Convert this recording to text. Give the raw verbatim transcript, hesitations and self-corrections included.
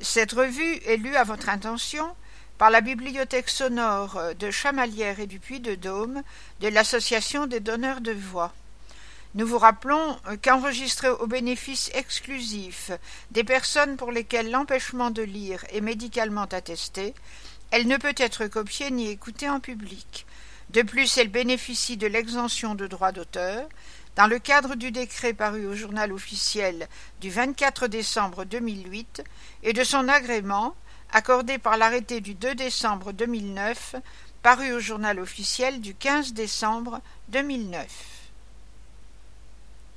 Cette revue est lue à votre intention par la bibliothèque sonore de Chamalières et du Puy-de-Dôme de l'Association des donneurs de voix. Nous vous rappelons qu'enregistrée au bénéfice exclusif des personnes pour lesquelles l'empêchement de lire est médicalement attesté, elle ne peut être copiée ni écoutée en public. De plus, elle bénéficie de l'exemption de droit d'auteur dans le cadre du décret paru au Journal officiel du vingt-quatre décembre deux mille huit et de son agrément accordé par l'arrêté du deux décembre deux mille neuf paru au Journal officiel du quinze décembre deux mille neuf.